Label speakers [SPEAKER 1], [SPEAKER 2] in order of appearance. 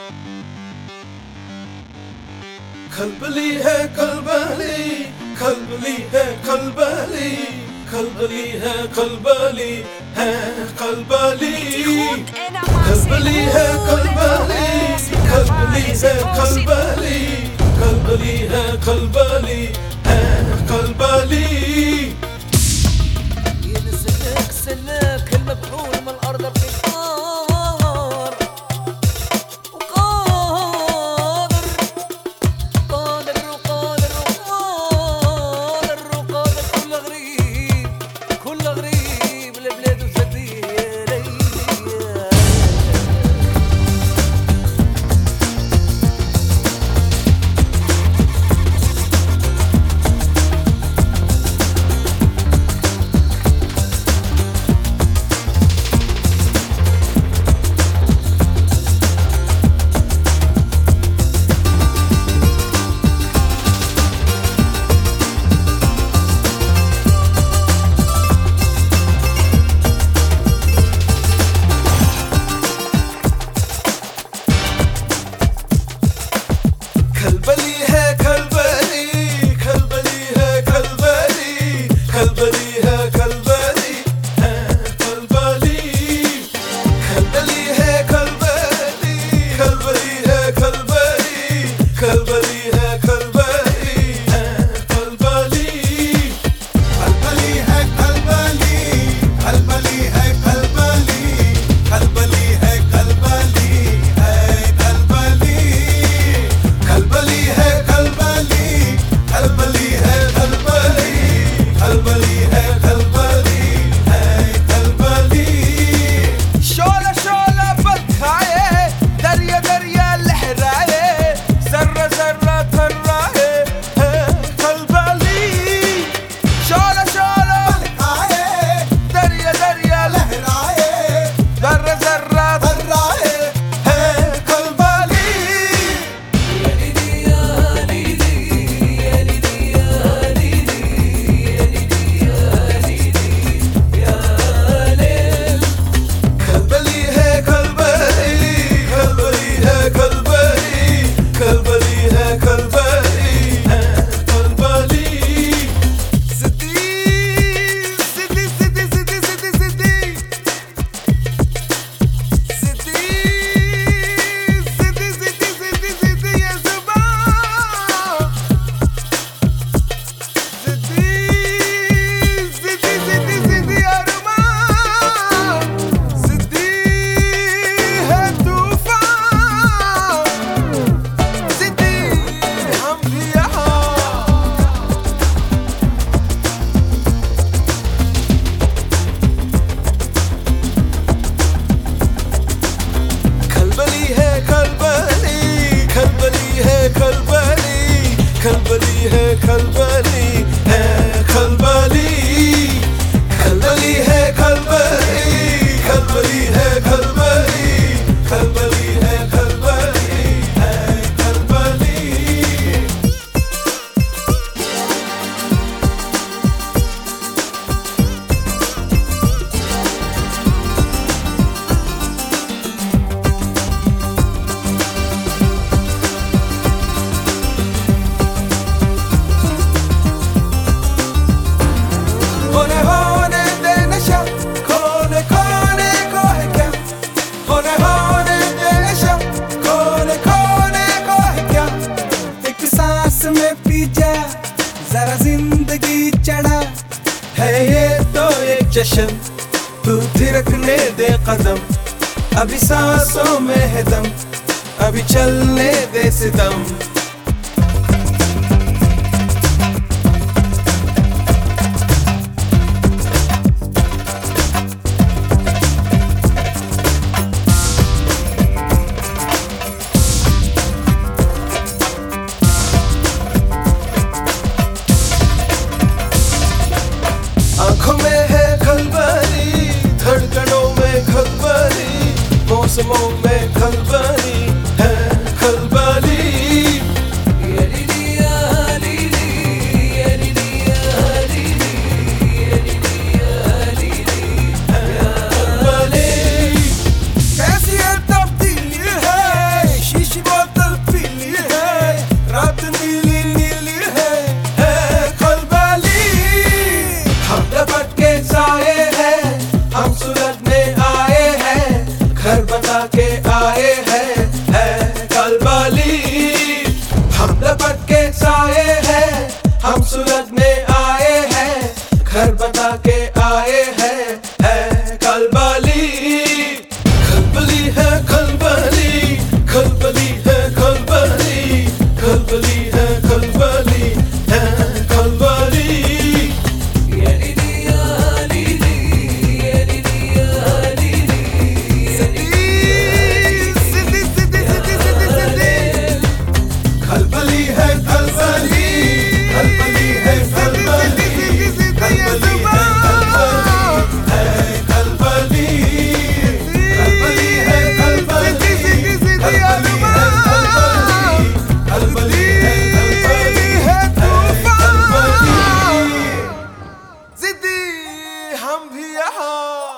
[SPEAKER 1] खलबली है खलबली, खलबली है खलबली, खलबली है खलबली है खलबली, खलबली है खलबली, खलबली है खलबली, खलबली है खलबली है खलबली.
[SPEAKER 2] ينزلك سلاك المبحول من الارض القطار وقادر قادر وقادر وقادر وقادر كل غريب كل غريب البلاد وسفير.
[SPEAKER 1] खलबली है खलबली, खलबली है खलबली, खलबली है खलबली है खलबली, खलबली है खलबली, खलबली है खलबली, खलबली है खलबली है खलबली,
[SPEAKER 3] खलबली है खलबली, खलबली है खलबली, खलबली है खलबली है खलबली,
[SPEAKER 1] खलबली है खलबली, खलबली है खलबली, खलबली है खलबली है खलबली.
[SPEAKER 4] शोला शोला बरखाए दरिया दरिया लहराए जर्रा जर्रा थर्राए है खलबली. शोला शोला
[SPEAKER 3] आए
[SPEAKER 4] दरिया दरिया
[SPEAKER 3] लहराए
[SPEAKER 4] जर्रा जर्रा
[SPEAKER 3] राहे
[SPEAKER 1] है खलबली. खलबली है खलबली, खलबली है खलबली, खलबली है खलबली है खलबली.
[SPEAKER 4] सिद्धि सिद्धि सिद्धि सिद्धि सिद्धि सिद्धि सिद्धि सिद्धि सिद्धि सिद्धि सिद्धि ये जुबान सिद्धि सिद्धि सिद्धि सिद्धि अरमान सिद्धि है तूफान सिद्धि हम भी यहाँ.
[SPEAKER 1] खलबली है खलबली, खलबली है खलबली, खलबली है खलबली है खलबली, खलबली है खलबली, खलबली है खलबली, खलबली है खलबली है खलबली.
[SPEAKER 4] होने दे नशा कोने कोने को है क्या होने दे नशा कोने कोने को है क्या. एक सांस में पी जा जरा जिंदगी चढ़ा
[SPEAKER 1] है ये तो एक जश्न, तू थिरकने दे कदम, अभी सांसों में है दम, अभी चलने दे सितम. आंखों में है खलबली, धड़कनों में खलबली, मौसमों में खलबली है खलबली.
[SPEAKER 4] कैसी है तब्दीली है
[SPEAKER 1] हम सुलझने आए हैं, घर बता के आए हैं, है खलबली, खलबली है खलबली, खलबली है खलबली, खलबली है खलबली, है खलबली।
[SPEAKER 2] يا ليلي يا ليلي يا ليلي يا ليلي
[SPEAKER 3] खलबली है खलबली, खलबली है खलबली, खलबली है खलबली, खलबली है खलबली, खलबली है खलबली, खलबली है खलबली।
[SPEAKER 1] जिद्दी हम भी यहाँ